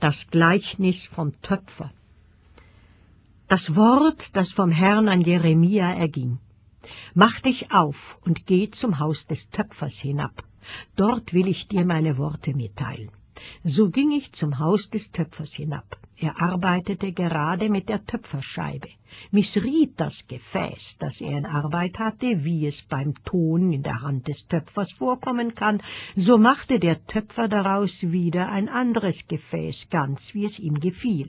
Das Gleichnis vom Töpfer. Das Wort, das vom Herrn an Jeremia erging. Mach dich auf und geh zum Haus des Töpfers hinab. Dort will ich dir meine Worte mitteilen. So ging ich zum Haus des Töpfers hinab. Er arbeitete gerade mit der Töpferscheibe. Missriet das Gefäß, das er in Arbeit hatte, wie es beim Ton in der Hand des Töpfers vorkommen kann, so machte der Töpfer daraus wieder ein anderes Gefäß, ganz wie es ihm gefiel.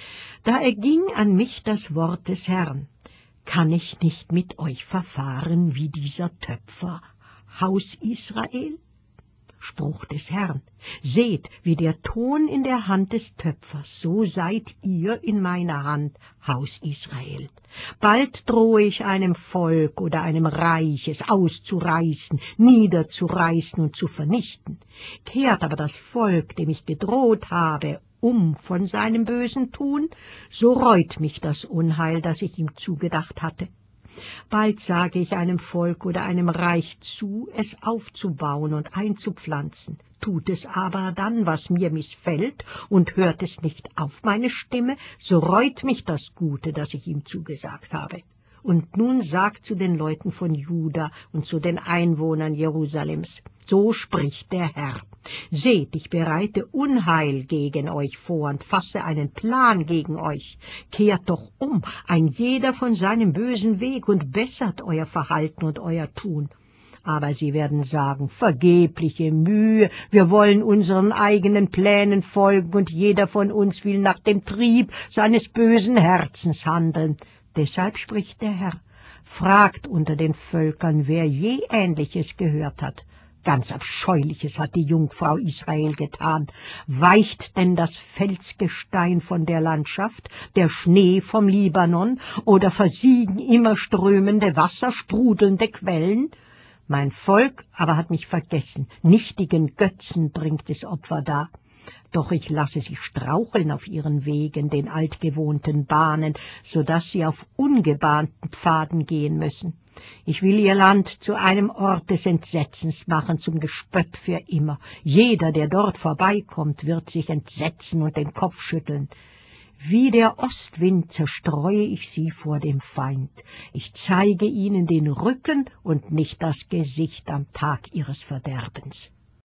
Da erging an mich das Wort des Herrn: Kann ich nicht mit euch verfahren wie dieser Töpfer, Haus Israel? Spruch des Herrn: Seht, wie der Ton in der Hand des Töpfers, so seid ihr in meiner Hand, Haus Israel. Bald drohe ich einem Volk oder einem Reich, es auszureißen, niederzureißen und zu vernichten. Kehrt aber das Volk, dem ich gedroht habe, von seinem bösen Tun, so reut mich das Unheil, das ich ihm zugedacht hatte. Bald sage ich einem Volk oder einem Reich zu, es aufzubauen und einzupflanzen. Tut es aber dann, was mir missfällt, und hört es nicht auf meine Stimme, so reut mich das Gute, das ich ihm zugesagt habe. Und nun sagt zu den Leuten von Juda und zu den Einwohnern Jerusalems: So spricht der Herr: Seht, ich bereite Unheil gegen euch vor und fasse einen Plan gegen euch. Kehrt doch ein jeder von seinem bösen Weg, und bessert euer Verhalten und euer Tun. Aber sie werden sagen: Vergebliche Mühe, wir wollen unseren eigenen Plänen folgen, und jeder von uns will nach dem Trieb seines bösen Herzens handeln. Deshalb spricht der Herr: Fragt unter den Völkern, wer je Ähnliches gehört hat. Ganz Abscheuliches hat die Jungfrau Israel getan. Weicht denn das Felsgestein von der Landschaft, der Schnee vom Libanon, oder versiegen immer strömende Wasser, sprudelnde Quellen? Mein Volk aber hat mich vergessen, nichtigen Götzen bringt es Opfer dar. Doch ich lasse sie straucheln auf ihren Wegen, den altgewohnten Bahnen, so dass sie auf ungebahnten Pfaden gehen müssen. Ich will ihr Land zu einem Ort des Entsetzens machen, zum Gespött für immer. Jeder, der dort vorbeikommt, wird sich entsetzen und den Kopf schütteln. Wie der Ostwind zerstreue ich sie vor dem Feind. Ich zeige ihnen den Rücken und nicht das Gesicht am Tag ihres Verderbens.